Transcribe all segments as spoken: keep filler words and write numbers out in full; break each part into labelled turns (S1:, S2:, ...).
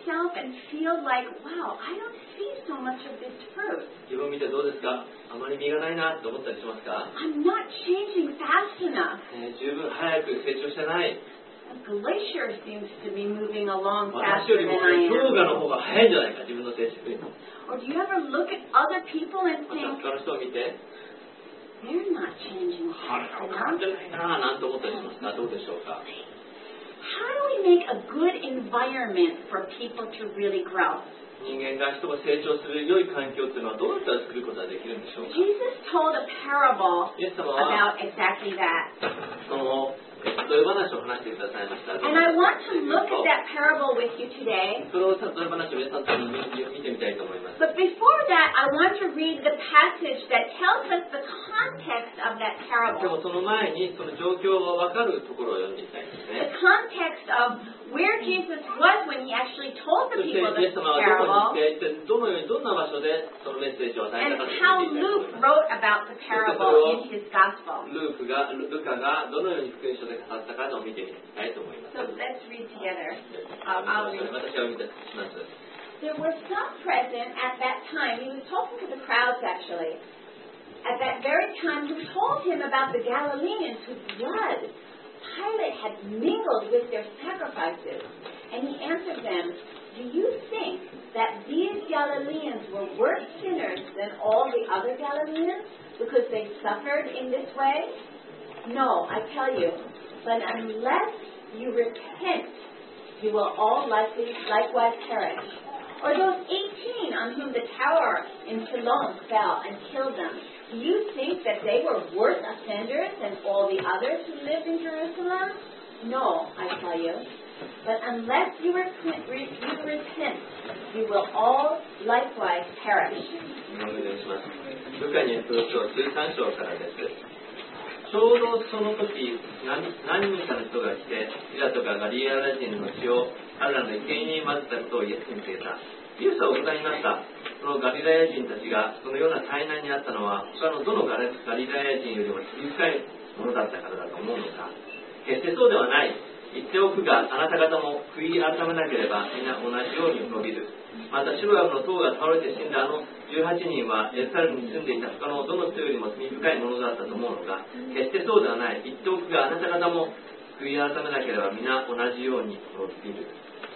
S1: myself and feel like, wow, I don't see so much of this fruit.
S2: 自分を見てどうですか？あまり実がないなと思ったりしますか？
S1: I'm not changing fast enough.
S2: えー、十分早く成長してない。
S1: A glacier seems to be moving along
S2: 私よ
S1: faster
S2: り
S1: than
S2: も
S1: I
S2: 氷
S1: am.
S2: 河の方が早いんじゃないか、自分の成績よりも。
S1: Or do you ever look at other people and
S2: また
S1: think,
S2: 他の人を見て、
S1: they're not changing
S2: あれ
S1: fast
S2: 変わっ
S1: enough?
S2: てないななんて思ったりしますか？どうでしょうか？
S1: How do we make a good environment for people to really grow?
S2: 人間が人が成長する良い環境っていうのはどうやったら作ることができるんでしょうか？
S1: Jesus told a parable
S2: イエス様は
S1: about exactly that.
S2: その例え話を話してくださいました。
S1: And I want to look at that parable with you today.
S2: それを例え話を皆さんと見てみたいと思います。
S1: But before that, I want to read the passage that tells us the context of that
S2: でも
S1: parable.
S2: その前にその状況が分かるところを読んでいきたいんです
S1: The
S2: ね。
S1: context of where Jesus was when he actually told
S2: そ
S1: the
S2: して
S1: people
S2: イエ
S1: the
S2: ス様はどこ
S1: parable,
S2: に行って一体どのようにどんな場所でそのメッセージを与え
S1: and
S2: たかという
S1: how
S2: のを見ていきたいと思い
S1: Luke
S2: ます。
S1: wrote about the parable in his gospel.
S2: ルークがルカがどのように福音書で語ったかを見てみたいと思います。
S1: So let's read together. Uh, I'll read.
S2: 私は見たします。
S1: There were some present at that time. He was talking to the crowds actually. At that very time, who told him about the Galileans whose blood Pilate had mingled with their sacrifices. And he answered them, do you think that these Galileans were worse sinners than all the other Galileans because they suffered in this way? No, I tell you, but unless you repent, you will all likely likewise perish. Or those eighteen on whom the tower in Siloam fell and killed them, do you think that they were worse offenders than all the others who lived in Jerusalem? No, I tell you. But unless you repent, you repent, you will all likewise perish.
S2: お願いします。ルカによるとじゅうさん章からです。ちょうどその時、何, 何人かの人が来て、ピラトがガリラヤ人の血を彼らの生贄に混ぜたことをイエスに告げた。イエスはお答えになった。そのガリラヤ人たちがそのような災難にあったのは、他のどのガリラヤ人よりも小さいものだったからだと思うのか。決してそうではない。言っておくが、あなた方も悔い改めなければみんな同じように滅びる。またシロアムの塔が倒れて死んだあのじゅうはちにんはエルサレムに住んでいた他のどの人よりも罪深いものだったと思うのが、決してそうではない。言っておくが、あなた方も悔い改めなければ皆同じように滅びる。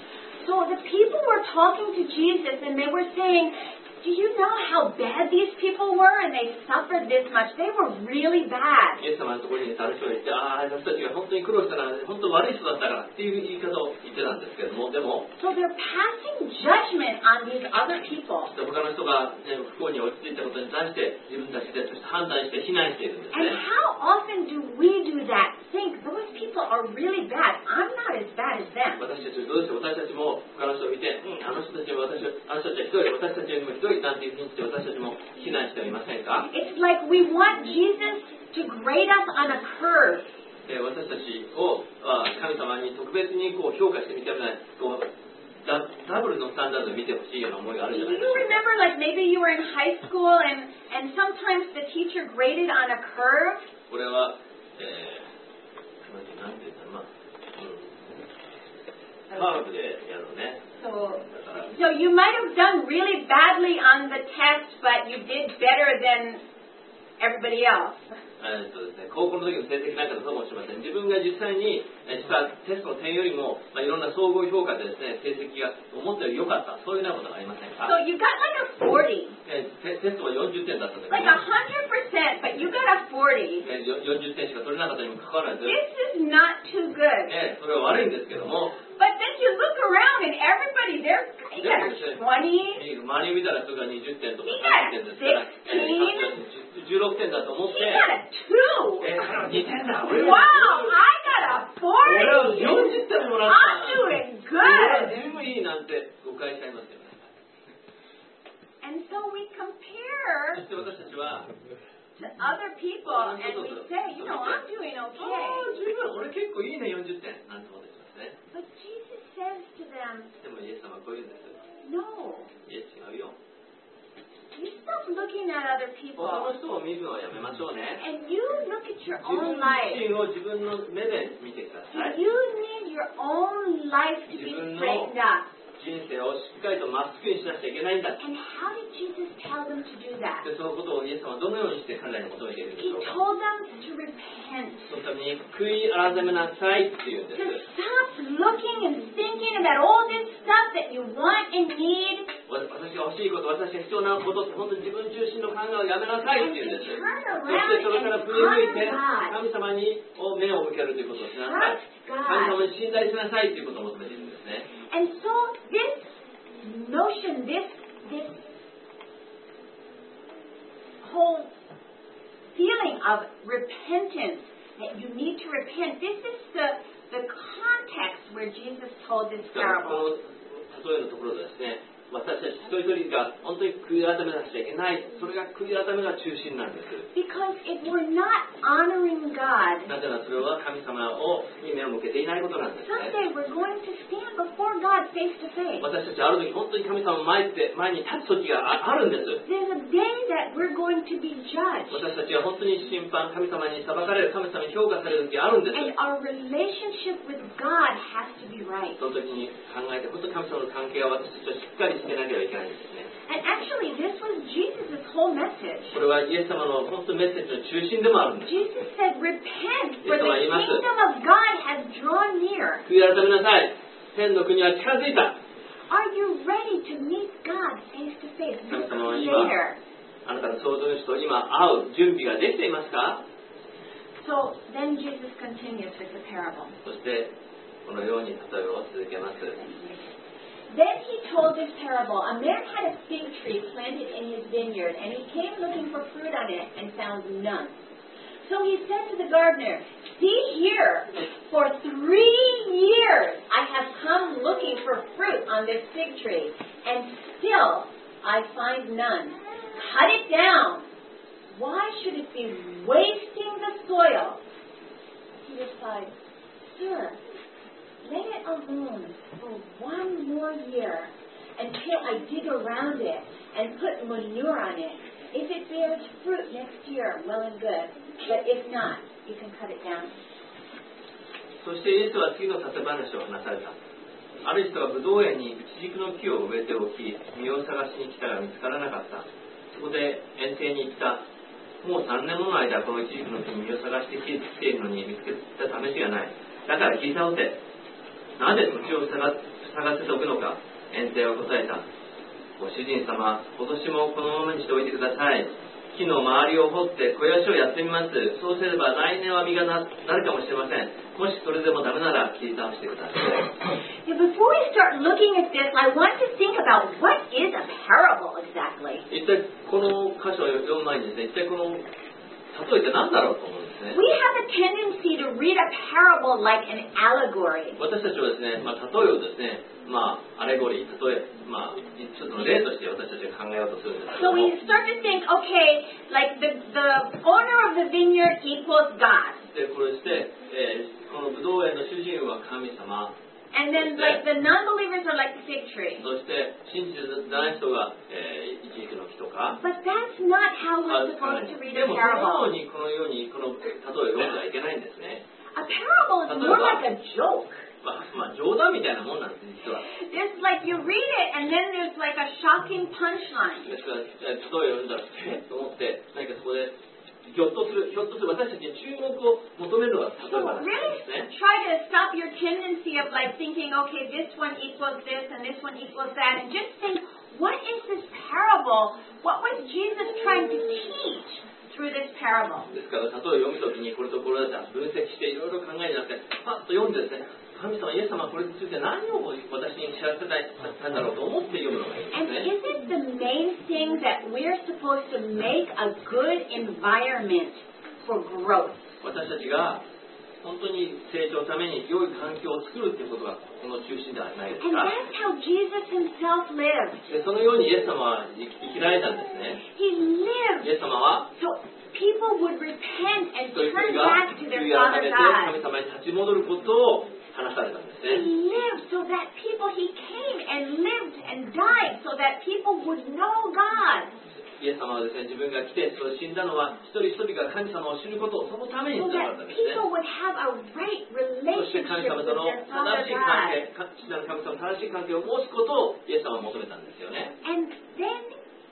S1: So the people were talking to Jesus and they were saying, do you know how bad these people were and they suffered this much? They were really bad.
S2: イエス様のところにある人が言って、ああ、あの人たちが本当に苦労したから、本当悪い人だったからっていう言い方を言ってたんですけども、でも、
S1: So they're passing judgment on these other people.
S2: 他の人が、ね、不幸に落ち着いたことに対して自分たちで判断して非難しているんです
S1: And
S2: ね。
S1: how often do we do that? Think, those people are really bad. I'm not as bad as them.
S2: 私たちどうして私たちも他の人を見て、うん、あの人たちは私あの人たちはひどい、私たちよりもひどいなんていうふうにして私たちも非難してはいませんか？
S1: It's like we want Jesus to grade us on a curve.
S2: えー、私たちを神様に特別にこう評価してみたいなこうダ, ダブルのスタンダードを見てほしいような思いがあるじゃ
S1: Do
S2: ない
S1: you
S2: ですか。
S1: remember, like maybe you were in high school and, and sometimes the teacher graded on a curve?
S2: これは、えー、なんて言ったら、まあ、うん、カーブでやるのね。
S1: So, so you might have done really badly on the test, but you did better than everybody else.
S2: えーとですね、高校の時の成績なんかだともしれません。自分が実際に実はテストの点よりも、まあ、いろんな総合評価でですね、成績が思ったより良かった、そういうようなことがありませんか？
S1: So you got like a forty.
S2: えー、テ, テストはよんじゅってんだったんだけど、
S1: Like a hundred percent, but you got a forty.
S2: えー、よんじゅってんしか取れなかったにもかかわらず、
S1: This is not too good.
S2: えー、それは悪いんですけども、
S1: But then you look around and everybody, they're, you got a twenty.
S2: 周りを見たらそれがにじゅってんとか
S1: He
S2: さんじゅってんですから、
S1: got
S2: じゅうろくてんだと思っ
S1: He
S2: て、
S1: got a two.
S2: えー、にてんだ、
S1: Wow, I got a
S2: 俺は
S1: forty.
S2: よんじゅってんもらっ
S1: I'm
S2: た。
S1: doing
S2: 俺は
S1: good.
S2: 全部いいなんて誤解しちゃいますよね。
S1: And so we compare
S2: そして私たちは、
S1: to other people and we say, you know, I'm doing
S2: ああ、
S1: okay.
S2: 十分、俺結構いいね、よんじゅってんなんて思ってますね。
S1: But Jesus says to them,
S2: でもイエス様はこう言うんです。
S1: no,
S2: いえ、違うよ。
S1: you stop looking at other
S2: 他の
S1: people
S2: 人を見るのはやめましょうね。
S1: and you look at your
S2: 自分
S1: own life.
S2: 自身を自分の目で見てください。
S1: You need your own life to be straightened up.
S2: 人生をしっかりとまっすぐにしなくちゃいけないんだ。
S1: And how did Jesus tell them to do that?
S2: でそのことをイエス様はどのようにして彼らに求めているんで
S1: He
S2: しょうか。
S1: told them to repent.
S2: そのために悔い改めなさいっていうんで
S1: To
S2: す。
S1: stop looking and thinking about all this stuff that you want and need.
S2: 私が欲しいこと、私が必要なことって本当に自分中心の考えをやめなさいっていうんです。そしてそれから振り向いて神様に目を向けるということをしなさい。神様に信頼しなさいということを求めているんですね。
S1: And so this notion, this this whole feeling of repentance, that you need to repent, this is the the context where Jesus told this
S2: だからこ
S1: parable.
S2: の例えのところでですね、私たち一人一人が本当に悔い改めなくちゃいけない。それが悔い改めが中心なんです。
S1: Because if we're not honoring God,
S2: なぜならそれは神様をに目を向けていないことなんですね。
S1: someday we're going to stand before God face to face.
S2: 私たちある時本当に神様の前って前に立つ時があるんです。
S1: There's a day that we're going to be judged.
S2: 私たちは本当に審判、神様に裁かれる、神様に評価される時があるんです。
S1: And our relationship with God has to be right.
S2: その時に考えて、本当に神様の関係は私たちはしっかりしてなければいけないんですね。
S1: And actually, this was Jesus' whole message.
S2: これはイエス様の本当にメッセージの中心でもあるんです。
S1: Jesus said, repent, for the kingdom of God has drawn near.
S2: 悔い改めなさい。天の国は近づいた。
S1: Are you ready to meet God face to face?
S2: 神
S1: Your
S2: 様は今、
S1: Creator.
S2: あなたの創造主と今会う準備ができていますか？
S1: So then Jesus continues with the parable.
S2: そしてこのように例えを続けます。
S1: Then he told this parable. A man had a fig tree planted in his vineyard, and he came looking for fruit on it and found none. So he said to the gardener, see here, for three years I have come looking for fruit on this fig tree, and still I find none. Cut it down. Why should it be wasting the soil? He replied, Sir, let it alone for one more year until I dig around it and put manure on it. If it bears fruit next year, well and good. But if not, you can cut it down.
S2: そしてイエスは次の例え話を話された。ある人がブドウ園にイチジクの木を植えておき、実を探しに来たが見つからなかった。そこで園庭に行った。もうさんねんもの間このイチジクの木に実を探してきているのに見つけた試しがない。だから聞いたので、なぜ土地を探せておくのか。園庭は答えた。ご主人様、今年もこのままにしておいてください。木の周りを掘って肥やしをやってみます。そうすれば来年は実が な, なるかもしれません。もしそれでもダメなら切り倒してください。
S1: Now, before we start looking at this, I want to think about what is a parable exactly.
S2: 一体この箇所を読む前にですね、一体この例えって何だろうと思うんですね。
S1: We have a tendency to read a parable like an allegory.
S2: 私たちはですね、まあ、例えをですね、まあ、アレゴリー、例え、まあ、一つの例として私たちが考えようとするんですけ
S1: So
S2: ども、
S1: we start to think, okay, like the, the owner of the vineyard equals God.
S2: でこれして、えー、このブドウ園の主人は神様、
S1: And then like the non-believers are like the fig tree.
S2: そして信じてない人が、えー、イチジクの木とか、
S1: But that's not how we're supposed to read
S2: で
S1: a
S2: もこのよ
S1: parable.
S2: うにこのようにこの例えを読んではいけないんですね。
S1: A parable is more like a joke.
S2: まあ、まあ冗談みたいなもんなんです実は。
S1: It's like you read it and then there's like a shocking punchline.
S2: ですから例えを読んだらえっと思って何かそこでひょっとするひょっとする私たちに注目を求めるのが例え
S1: So
S2: 話なん
S1: really
S2: ですね。
S1: try to stop your tendency of like thinking, okay, this one equals this and this one equals that, and just think, what is this parable? What was Jesus trying to teach through this parable?
S2: ですから例えを読むときにこれとこれだって分析していろいろ考えるんじゃなくてパッと読んでですね、神様イエス様はこれについて何を私に知らせたいんだろうと思って読むのがいいん
S1: And
S2: ですね。
S1: is it the main thing that we're supposed to make a good environment for growth?
S2: 私たちが本当に成長のために良い環境を作るということがこの中心ではないです
S1: And
S2: か。
S1: that's how Jesus himself lived.
S2: でそのようにイエス様は生きられたんですね。
S1: He
S2: イ
S1: lived
S2: エス様は
S1: so people would repent and
S2: 一人一
S1: turn
S2: 人が
S1: back to their
S2: 悔い改め
S1: Father
S2: て
S1: God.
S2: 神様に立ち戻ることを話されたんですね。
S1: He lived so that people, he came and lived and died so that people would know God.
S2: イエス様はですね、自分が来てそう死んだのは一人一人が神様を知ることをそのために
S1: so
S2: したか
S1: that
S2: ったんですね。
S1: people would have a right
S2: そして
S1: relationship
S2: 神様
S1: with
S2: との
S1: their
S2: 正
S1: Father
S2: しい関
S1: God.
S2: 係、父なる神様と正しい関係を持つことをイエス様は求めたんですよね。
S1: And then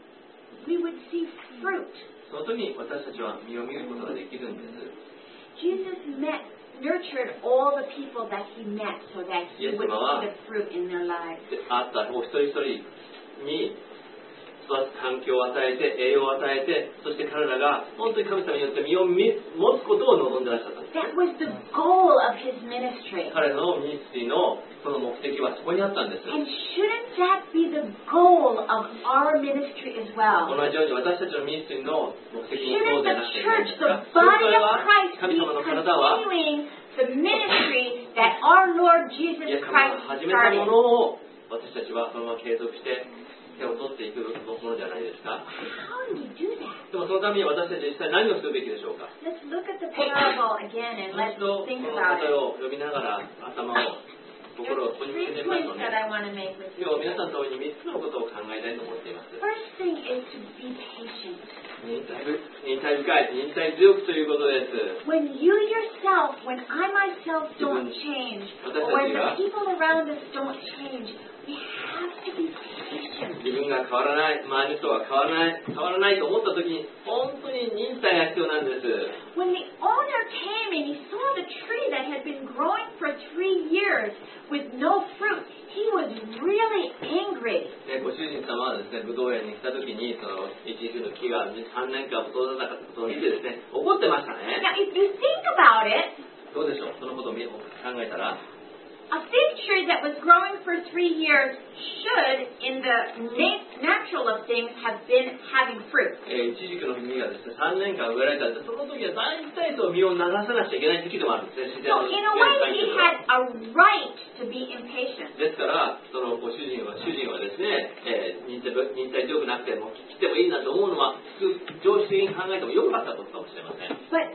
S1: we would see fruit.
S2: その時に私たちは実を見ることができるんです。
S1: Jesus met, nurtured all the people that he met so that he would see the fruit in their lives.
S2: であったお一人一人に育つ環境を与えて、栄養を与えて、そして彼らが本当に神様によって実を持つことを望んでらっしゃったんです。
S1: That was the goal of his ministry.
S2: 彼のミニストリーのその目的はそこにあったんです。
S1: And shouldn't that be the goal of our ministry as
S2: 同
S1: well?
S2: じように私たちのミニストリーの目的もそう
S1: Shouldn't
S2: で
S1: the
S2: なくていいんで
S1: church,
S2: す
S1: the
S2: か。
S1: body
S2: それ
S1: of
S2: は
S1: Christ,
S2: 神
S1: be
S2: 様の体は
S1: continuing the ministry that our Lord
S2: イ
S1: Jesus
S2: エス様が
S1: Christ
S2: 始めたも
S1: started?
S2: のを私たちはそのまま継続して手を取っていくものじゃないですか。
S1: How do we do that?
S2: でもそのために私たちは実際何をするべきでしょうか。
S1: Let's look at the parable again and
S2: もう
S1: let's
S2: 一度こ
S1: think
S2: の
S1: about
S2: 例え
S1: it.
S2: を読みながら頭を心を
S1: There's
S2: ここにつけ
S1: three
S2: てみまし
S1: points
S2: ょう
S1: that
S2: ね。
S1: I want to make with
S2: 今
S1: you.
S2: 日皆さんと共にみっつのことを考えたいと思っています。
S1: First thing is to be patient.
S2: 忍耐ぶ忍耐深い、忍耐強くということです。
S1: When you yourself, when I myself don't change, or when the people around us don't change, we have to be patient.
S2: 自分が変わらない、周りの人が変わらない、変わらないと思ったときに、本当に忍耐が必要なんです。
S1: When the owner came and he saw the tree that had been growing for three years with no fruit, he was really angry.
S2: ね、ご主人様はですね、ぶどう園に来たときに、その一時の木がさんねんかんも育たなかったことを見てですね、怒ってましたね。
S1: Now, if you think about it,
S2: どうでしょう、そのことを見考えたら。
S1: a fig tree that was growing for three years should, in the na- natural of things, have been having fruit.
S2: えー、一時期の実がですね、さんねんかん植えられたんで、その時は大体と実を流さなくちゃいけない時期でもあるんですね、自然
S1: So,
S2: の
S1: in a way, he had a right to be impatient.
S2: ですから、そのご主人は、主人はですね、えー、忍耐忍耐強くなくても、来てもいいなと思うのは、普通、常識的に考えても良かったことかもしれません。
S1: But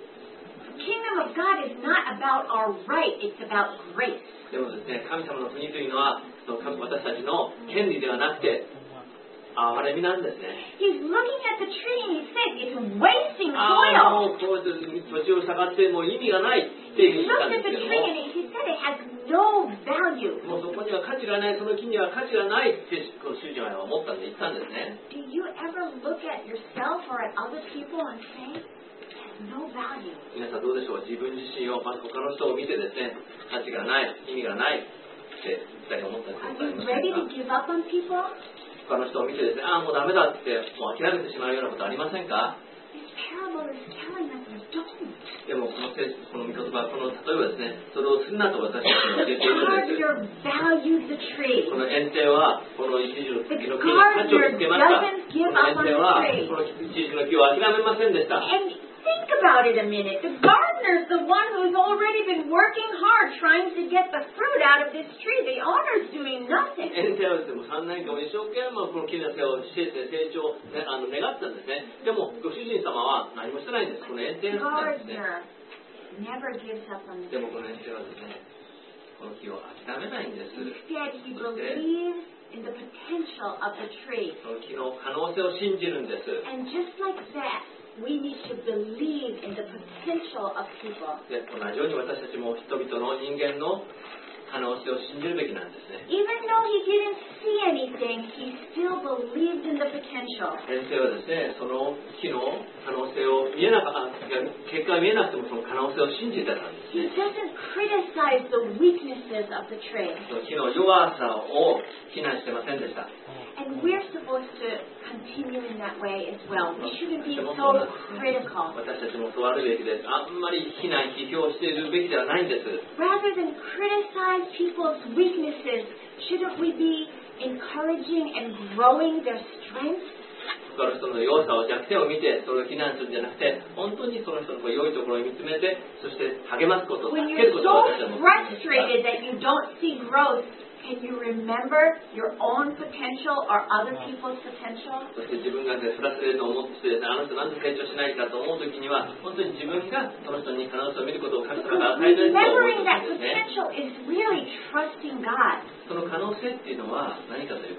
S1: the kingdom of God is not about our right, it's about grace.
S2: でもですね、神様の国というのは、その私たちの権利ではなくて、憐れみなんですね。
S1: He's looking at the tree and he said, it's wasting
S2: ああ、
S1: oil.
S2: もうこういう土地を下がってもう意味がないっていう
S1: He
S2: ふうに言った
S1: looked
S2: んで
S1: at
S2: す
S1: the
S2: けど
S1: tree
S2: も、
S1: and he said it has no value.
S2: もうそこには価値がない、その木には価値がないってこの主人は思ったんで言ったんですね。
S1: Do you ever look at yourself or at other people and say, it has no value?
S2: 皆さんどうでしょう、自分自身を、まず他の人を見てですね、価値がない、意味がないって実際に思ったり
S1: Are
S2: する
S1: you
S2: ことあり
S1: ready
S2: ま
S1: to
S2: せんか。
S1: give up on people?
S2: 他の人を見てですね、ああ、もうダメだってもう諦めてしまうようなことありませんか。
S1: This parable is telling us don't.
S2: でもこの聖書、この御言葉、この例えばですね、それをするなと私たちに教えているん
S1: Guard
S2: です。
S1: your value the tree.
S2: この園庭は、この一時の木の木に
S1: The
S2: 価値をつけました。
S1: gardener doesn't give
S2: この
S1: up
S2: 園
S1: on
S2: 庭は、
S1: the tree.
S2: この一時の木を諦めませんでした。
S1: And think about it a minute. The gardener's the one who's already been working hard trying to get the fruit out of this tree. The owner's doing nothing.
S2: 園庭はですね、もうさんねんかんも一生懸命この木の世話をして成長、ね、あの願ったんですね。でもご主人様は何もしてないんです。この園庭だったんですね。
S1: Gardener never gives up on the
S2: で
S1: tree.
S2: もこの園庭はですね、この木を諦めないんです。
S1: Instead, he
S2: そして
S1: believes in the potential of the tree.
S2: その木の可能性を信じるんです。
S1: And just like that, we need to believe in the potential of people.
S2: で、同じように私たちも人々の人間の可能性を信じるべきなんですね。
S1: Even though he didn't see anything, he still believed in the potential.
S2: 先生はですね、その木の可能性を見えなかった、結果が見えなくてもその可能性を信じてたんです
S1: He
S2: ね。
S1: doesn't criticize the weaknesses of the tree.
S2: その木の弱さを非難してませんでした。
S1: And we're supposed to continue in that way as well. We shouldn't be
S2: 私も
S1: so
S2: そうなんですね。
S1: critical.
S2: 私たちもそうあるべきです。あんまり非難、批評しているべきではないんです。
S1: Rather than criticize people's weaknesses, shouldn't we be encouraging and growing their strengths?
S2: 他の人の弱さを弱点を見てそれを非難するんじゃなくて、本当にその人の良いところを見つめて、そして励ますこと、助
S1: When
S2: ける
S1: you're
S2: ことを私
S1: so
S2: はも
S1: frustrated that you don't see growth, can you remember your own potential or other people's potential?
S2: そして自分が、ね、フラストレートを持ってあの人なんで成長しないかと思うときには、本当に自分がその人に可能性を見ることを神様が与えないと思う
S1: Remembering
S2: と
S1: that
S2: きですね。
S1: potential is really trusting God.
S2: その可能性っていうのは何かといえば、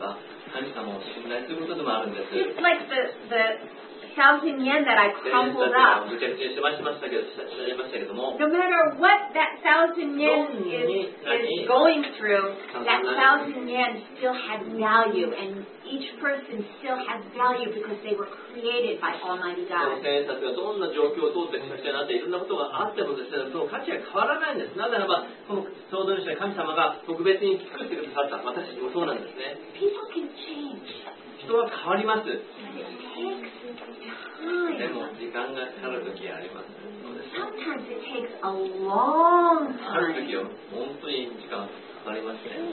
S2: 神様を信頼することでもあるんです。
S1: Just like the, the thousand yen that I
S2: で、
S1: crumpled up.
S2: ぐちゃぐちゃにしましたけど、しゃいましたけども、
S1: No matter what that thousand yen is, is going through, that thousand yen still has value, and each person still has value because they were created by Almighty
S2: この
S1: God.
S2: 千円札がどんな状況を通ってきましたなっていろんなことがあってもですね、その価値は変わらないんです。なぜならば、この創造主の神様が特別に作ってくださった私たちもそうなんですね。
S1: People can change,
S2: 人は変わります。
S1: but it takes
S2: で
S1: time.
S2: も時間がかかるときあります。そうです。
S1: Sometimes it takes a long
S2: あると
S1: time.
S2: きは本当に時間かかりますね。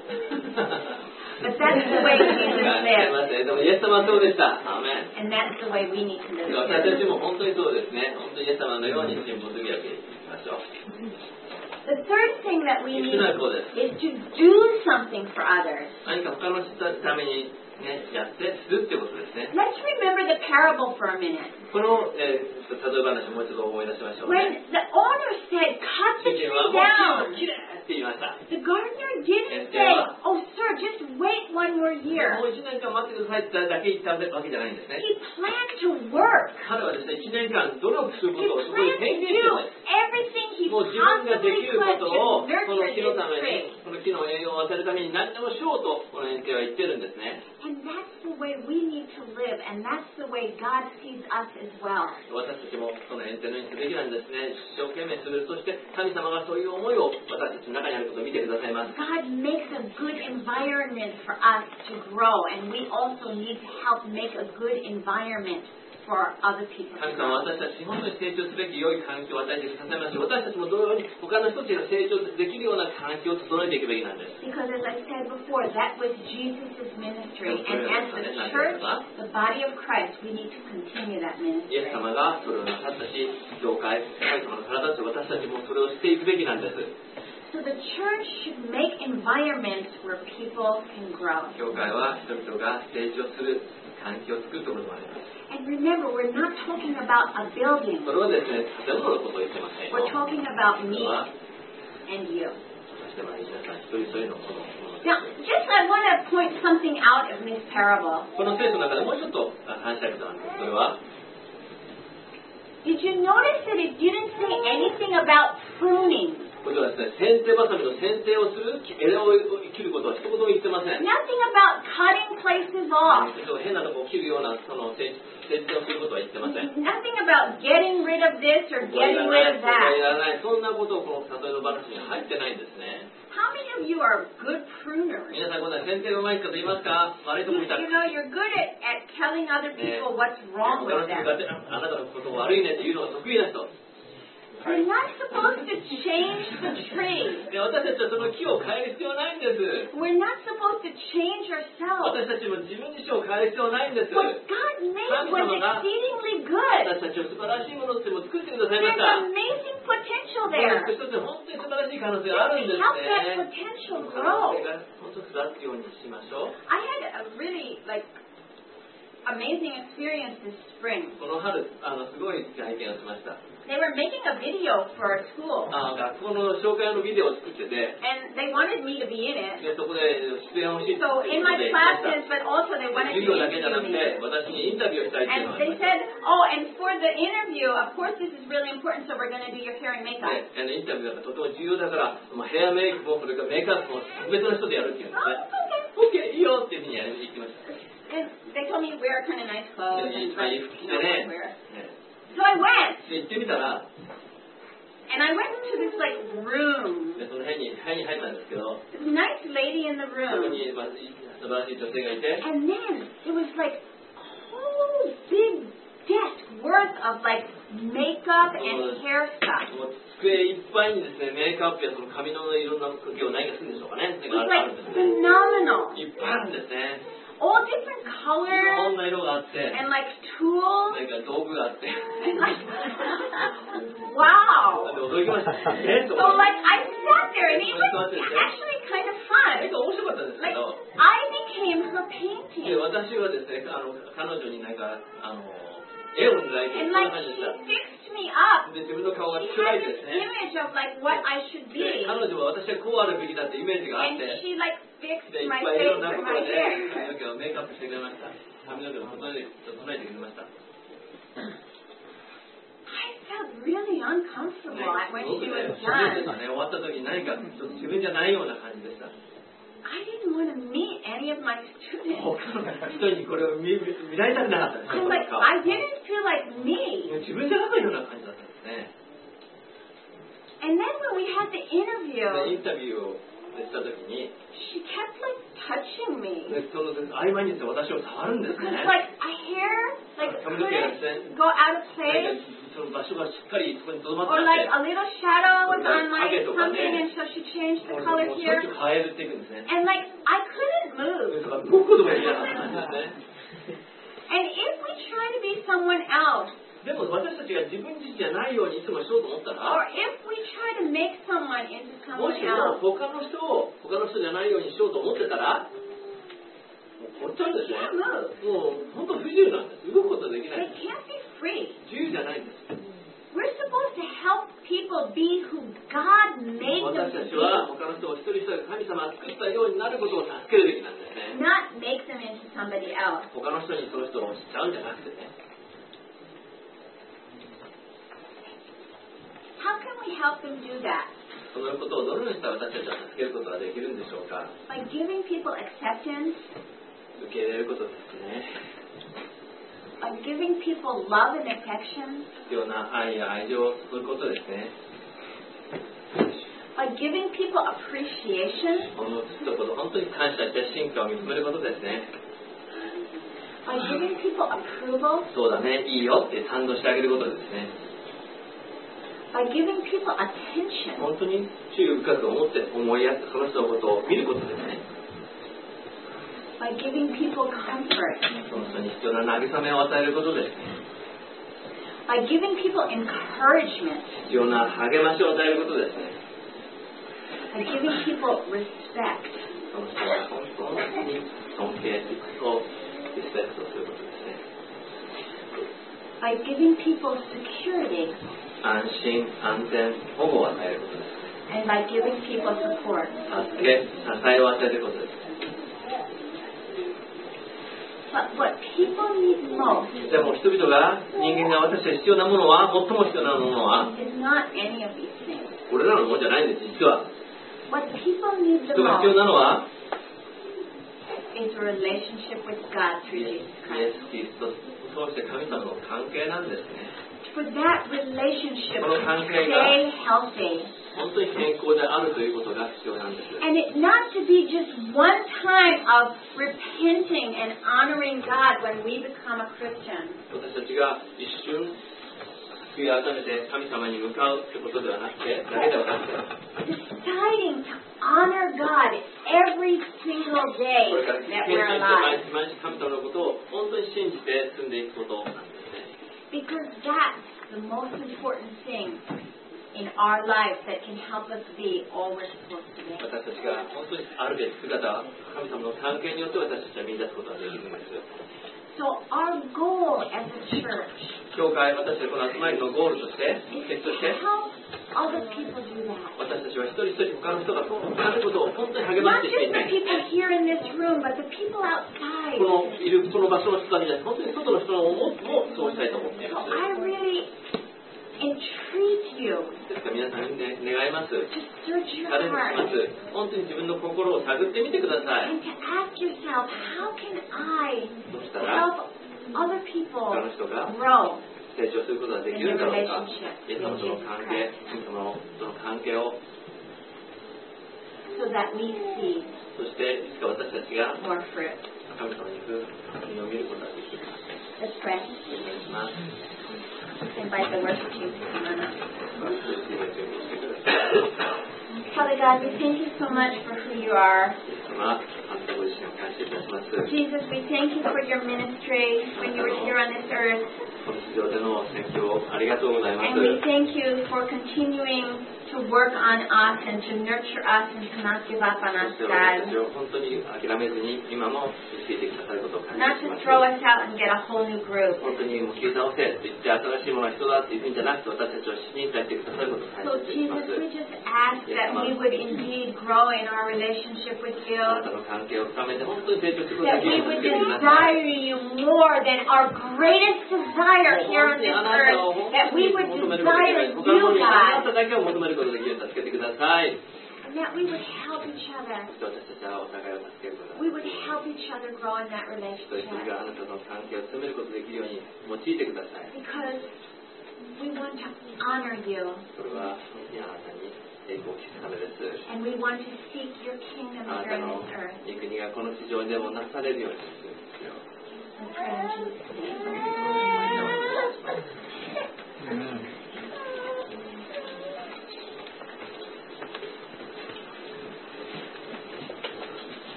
S1: But that's the way Jesus
S2: すい
S1: lived,
S2: ません。でもイエス様はそうでした。アーメン。
S1: and that's the way we need to live
S2: 私た
S1: too.
S2: ちも本当にそうですね。本当にイエス様のように進歩するやっていきましょう。
S1: The third thing that we
S2: 三
S1: need
S2: つ目はこうです。
S1: is to do something for others.
S2: 何か他の人たちのためにね、やってするってことですね。
S1: Let's remember the parable for a minute.
S2: この、えー、例え話もう一度思い出しましょう
S1: When
S2: ね。
S1: the owner said, cut
S2: 主
S1: the
S2: 人
S1: tree
S2: はもう
S1: down,
S2: 木を切れって言いました。
S1: the gardener didn't
S2: Yes,
S1: say,
S2: yeah.
S1: oh, sir, just wait one more
S2: も
S1: year.
S2: う一年間待ってくださいってだけ言ったわけじゃないんですね。
S1: He planned to work.
S2: 彼はですね、一年間努力するこ
S1: He
S2: とをそこに
S1: planned
S2: 宣
S1: to
S2: 言して
S1: do
S2: るんです。
S1: everything he
S2: もう自分がで
S1: possibly
S2: きるこ
S1: could
S2: とを
S1: to
S2: この
S1: nurture
S2: 木のため
S1: this
S2: に
S1: tree.
S2: この木の栄養を与えるために何でもしようとこの園庭は言ってるんですね。
S1: And that's the way we need to live, and that's the way God sees us as well.
S2: 私たちもその園庭のようにすべきなんですね。一生懸命する。そして神様がそういう思いを私たちの中にあることを見てくださいます。
S1: God makes a good environment for us to grow, and we also need to help make a good environment for other people.
S2: 神様は私たちに本当に成長すべき良い環境を与えてくださいますし、私たちも同様に他の人たちが成長できるような環境を整えていくべきなんです。
S1: Because as I said before, that was Jesus' ministry, and as the church, the body of Christ, we need to continue that
S2: イエ
S1: ministry.
S2: ス様がそれをなさったし、教会、神様の体として私たちもそれをしていくべきなんです。
S1: So the church should make environments where people can grow.
S2: 教会は人々が成長する環境を作るところでもあります。
S1: And remember, we're not talking about a building.
S2: それはですね、建物のことを言ってませんよ。
S1: We're talking about me
S2: は
S1: and you.
S2: そしてまあ皆さん一人一人のこのものです
S1: Now, just I want to point something out of this parable.
S2: この聖書の中でもうちょっと話したいことなんです。それは
S1: Did you notice that it didn't say anything about pruning?
S2: これはですね、剪定バサミの剪定をする枝を切ることは一言も言ってません。
S1: Nothing about cutting places off.
S2: 変なとこを切るようなその剪定をすることは言ってません。
S1: Nothing about getting rid of this or
S2: これ
S1: getting
S2: いら
S1: rid
S2: ない
S1: of
S2: これい
S1: that.
S2: らないそんなことをこの例えの話に入ってないんですね。
S1: How many of you are good pruners?
S2: 皆さんこんな剪定がうまい人と言いますか？悪いとこ
S1: You,
S2: 見たら
S1: you know, you're good at, at telling other people what's
S2: 他
S1: wrong
S2: の
S1: with
S2: 人
S1: them.
S2: があなたのこと悪いねって言うのが得意な人。
S1: We're not supposed to change the tree.
S2: で私たちはその木を変える必要ないんです。
S1: We're not supposed to change ourselves.
S2: 私たちも自分自身を変える必要ないんです。
S1: What God made was exceedingly good.
S2: 私たちを素晴らしいものとしても作ってくださいま
S1: There's
S2: した。
S1: amazing potential
S2: 一
S1: there.
S2: つ一つ本当に素晴らしい可能性があるんです
S1: Help that
S2: ね。
S1: potential
S2: 可能性
S1: grow.
S2: が本当に育つようにしましょう。
S1: I had a really like amazing experience this spring.
S2: この春、あのすごい体験をしました。
S1: They were making a video for our school,
S2: あ学校の紹介のビデオを作ってて、
S1: and they wanted me to be in it.
S2: でそこで出演をし
S1: So
S2: て
S1: in my
S2: 行きました
S1: classes, but also they wanted
S2: 授
S1: to
S2: 業だけじゃなく
S1: interview me.
S2: て、私にインタビューをしたいっていうの
S1: And
S2: があり
S1: they
S2: ました。
S1: said, oh, and for the interview, of course this is really important, so we're going to do your hair and makeup.
S2: であのインタビューがとても重要だから、もうヘアメイクもそれからメイクアップも特別な人でやるっていうんです
S1: Oh,
S2: ね。
S1: it's
S2: OK、
S1: okay.
S2: いいよっていうふうにやりに行きました。
S1: And they told me to wear kind of nice clothes
S2: で
S1: and
S2: まあ、衣
S1: like,
S2: 服着
S1: you
S2: て
S1: know,
S2: ね。
S1: wear.
S2: ね
S1: So I went,
S2: で行ってみたら、
S1: and I went to this like room.
S2: でその部屋に部屋に入ったんですけど、
S1: This nice lady in the
S2: そこ
S1: room.
S2: に、まあ、素晴らしい女性がいて、
S1: And then it was like a whole big desk worth of like makeup and hair stuff.
S2: もう机いっぱいにですね、メイクアップやその髪のいろんな茎を何がするんでしょうかね。
S1: It
S2: が
S1: was
S2: あ
S1: like
S2: るんですね。
S1: phenomenal.
S2: いっぱいあるんですね。
S1: All different
S2: い
S1: colors
S2: ろんな色があって、
S1: and like tools.
S2: 何か道具があって。
S1: And like, wow.
S2: で驚きました。えっと、
S1: So like I sat there and it was actually kind of
S2: 結
S1: fun.
S2: 構面白かったんですけ
S1: Like
S2: ど、
S1: I became her
S2: で
S1: painting.
S2: 私はですね、あの彼女になんかあの絵を描いて
S1: And
S2: そんな
S1: like
S2: 感じで
S1: she
S2: した。
S1: fixed me up.
S2: で自分の顔が
S1: She
S2: 暗
S1: had
S2: いで
S1: this
S2: すね。
S1: image of like what I should
S2: で
S1: be.
S2: 彼女は私はこうあるべきだってイメージがあっ
S1: And
S2: て、
S1: she like fixed
S2: でいっ
S1: my
S2: ぱいいろん
S1: face
S2: なこ
S1: and
S2: と
S1: my
S2: で
S1: hair.
S2: 髪の毛をメイクアップしてくれました。髪の毛を整えて整えてくれました。
S1: I felt really uncomfortable
S2: ね、
S1: when
S2: すごく
S1: she
S2: ね、
S1: was
S2: 手術
S1: done.
S2: がね、終わった時に何かちょっと自分じゃないような感じでした。
S1: I didn't want to meet any of my students.
S2: 他の人にこれを 見, 見られたくなかったんです
S1: I'm
S2: よ。
S1: like, I didn't feel like me.
S2: 自分じゃなかったような感じだったんですね。
S1: And then when we had the
S2: で
S1: interview,
S2: インタビューをした時に、
S1: she kept like touching me.
S2: でその合間にですね、私を触るんですね。
S1: Because like a hair, like
S2: 髪の毛がです
S1: couldn't
S2: ね、
S1: go out of
S2: なんか
S1: place.
S2: その場所がしっかりそこにとどまって
S1: Or
S2: あ
S1: like
S2: って、
S1: a little shadow was on my
S2: Like
S1: something,
S2: ね。
S1: and so she changed the
S2: もう
S1: color
S2: もうしょっ
S1: here.
S2: ちゅう変えるっていくんですね。
S1: And like I couldn't
S2: で
S1: move.
S2: だから動くこともできなかったんですね。
S1: And if we try to be someone else,
S2: でも私たちが自分自身じゃないようにいつもしようと思った
S1: or
S2: ら、
S1: if we try to make someone into
S2: も
S1: someone
S2: しも
S1: else,
S2: 他の人を他の人じゃないようにしようと思ってたら、もうこっちゃうんですね。
S1: can't move.
S2: もう本当不自由なんです。動くことができな
S1: They
S2: い。
S1: can't be free.
S2: 自由じゃないんです。
S1: We're supposed to help people be who God made
S2: 私
S1: them
S2: たち
S1: to
S2: は
S1: be,
S2: 他の人を一人一人神様が作ったようになることを助けるべきなんですね。
S1: not make them into somebody else.
S2: 他の人にその人をしちゃうんじゃなくてね。
S1: How can we help them do that?
S2: そのことをどのようにして私たちは助けることができるんでしょうか。
S1: By giving people acceptance,
S2: 受け入れることですね。
S1: by giving people love and affection,
S2: 必要な愛や愛情を注ぐことですね。
S1: by giving people appreciation,
S2: この一言、本当に感謝して進化を見つめることですね。
S1: by giving people approval,
S2: そうだね、いいよって賛同してあげることですね。
S1: by giving people attention,
S2: 本当に注意深く思って思いやってその人のことを見ることですね。
S1: by giving people comfort,
S2: その人に必要な慰めを与えることですね。
S1: by giving people encouragement,
S2: 必要な励ましを与えることですね。
S1: by giving people respect,
S2: その人が本当に尊敬をリスペクトすることですね。
S1: by giving people security,
S2: 安心安全保護を与えることです。
S1: and by giving people support.
S2: 助け支えを与えることです。
S1: But what people need most
S2: でも人々が人間が私たち必要なものは最も必要なものは
S1: is not any of these things.
S2: これらのものじゃないんです。実は
S1: What people need the
S2: 人が必要
S1: most
S2: なのは
S1: is a relationship with God through
S2: イエ
S1: Jesus
S2: ス・キ
S1: Christ.
S2: リストを通して神様の関係なんですね。
S1: For that relationship to
S2: この関係が
S1: stay healthy,
S2: 本当に健康であるということが必要なんです。
S1: and it not to be just one time of repenting and honoring God when we become a Christian.
S2: 私たちが一瞬悔い改めて神様に向かうってことではなくて、だけではなくて、
S1: Deciding to honor God every single day
S2: これから
S1: that
S2: 献
S1: we're
S2: 身
S1: alive.
S2: と毎日神様のことを本当に信じて進んでいくことなんですね。
S1: Because that's the most important thing in our lives that can help us be all we're supposed to be.
S2: 私たちが本当にあるべき姿は神様の関係によって私たちは見出すことができるんです。
S1: So our goal as a church
S2: 教会、私たちこの集まりのゴールとして、目
S1: is
S2: 的と
S1: to
S2: して、
S1: help other people do that.
S2: 私たちは一人一人他の人がそうなることを本当に励ま
S1: Not
S2: していき
S1: just
S2: た
S1: the
S2: い。
S1: people here in this room, but the people
S2: こ
S1: outside.
S2: のいるその場所の人だけじゃなくて、本当に外の人のももそうしたいと思ってい
S1: So
S2: ます。
S1: I really entreat you
S2: ですから皆さんに、ね、願います。
S1: to search
S2: チ
S1: your
S2: ャレンジしま
S1: heart
S2: す。本当に自分の心を探ってみてください。
S1: and to ask yourself, how can I
S2: そしたら、
S1: help other people
S2: 他の人が
S1: grow
S2: 成長することができるんだろうか。イエス様との関係、神様との関係を、
S1: so that we see
S2: そしていつか私たちが
S1: more fruit?
S2: 神様に行く国を見ることができる。
S1: Let's pray.
S2: お願いします。
S1: Invite the worship team to come on up.
S2: 準備してください。
S1: Father God, we thank you so much for who you are.
S2: イエス様、あなたご自身を感謝いたします。
S1: Jesus, we thank you for your ministry when you were here on this earth.
S2: この地上での宣教をありがとうございます。
S1: And we thank you for continuing to work on us and to nurture us and to not give up on us,
S2: そして私
S1: God.
S2: たちを本当に諦めずに今も導いてくださることを感謝
S1: Not
S2: し
S1: to
S2: ます。
S1: throw us out and get a whole new group.
S2: 本当にもう切り倒せと言って新しいものは人だっていうふうにじゃなくて私たちを死に対してくださることを感
S1: So
S2: 謝しま
S1: Jesus,
S2: す。
S1: we just ask that we would indeed grow in our relationship with you.
S2: あなたの関係を深めて本当に成長することが
S1: That
S2: でき
S1: we
S2: るよう
S1: would
S2: にしてください。
S1: desire you more than our greatest desire here on this earth. That we would
S2: 求めることが
S1: desire
S2: できる。他のもの
S1: you,
S2: にあな
S1: God.
S2: ただけを求めることができるように助けてください。
S1: And that we would help each other.
S2: そして私たちはお互いを助けることが
S1: We would help each other grow in that
S2: 一人一人
S1: relationship.
S2: があなたの関係を強めることができるように用いてください。
S1: Because we want to honor you.
S2: それは本当にあなたに栄光を期すためです。
S1: And we want to seek your kingdom
S2: あな
S1: here
S2: た
S1: on
S2: の
S1: this earth.
S2: 御国がこの地上でもなされるようにするんですよ。
S1: We pray in Jesus' name.
S3: Amen.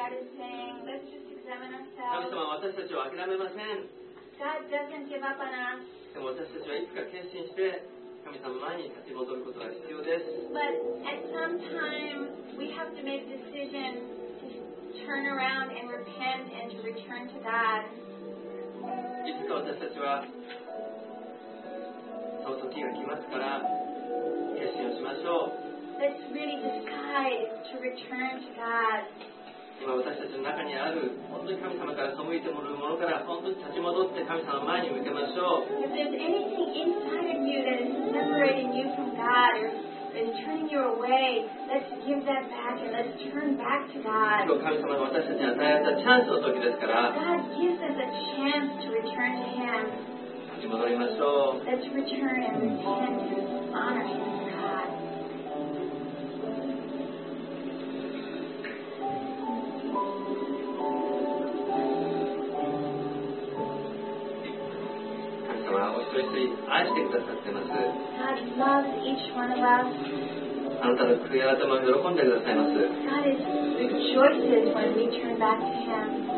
S1: God is saying, let's just examine
S2: 神
S1: ourselves.
S2: 様は私たちを諦めません。
S1: God doesn't give up on us.
S2: でも私たちはいつか決心して神様の前に立ち戻ることが必要です。
S1: But at some time, we have to make a decision to turn around and repent and to return to God.
S2: いつか私たちはその時が来ますから決心をしましょう。
S1: Let's really decide to return to God.
S2: 今私たちの中にある本当に神様から背いてもらうものから本当に立ち戻って神様の前に向けましょう。
S1: If there's anything inside of you that is separating you from God or is turning you away, let's give that back and let's turn back to
S2: 今
S1: God.
S2: 日神様が私たちに与えられたチャンスの時ですから
S1: God gives us a chance to return to Him.
S2: 立ち戻りましょう。
S1: Let's return and repent and honor Him as God.
S2: 神様はお一人一人愛してくださっています。
S1: God loves each one of us.
S2: あなたの悔い改めを喜んでくださいます。
S1: God is rejoices when we turn back to Him.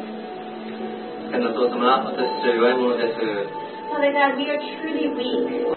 S2: 天のお父様、私たちは弱いものです。
S1: Father God, we are truly weak.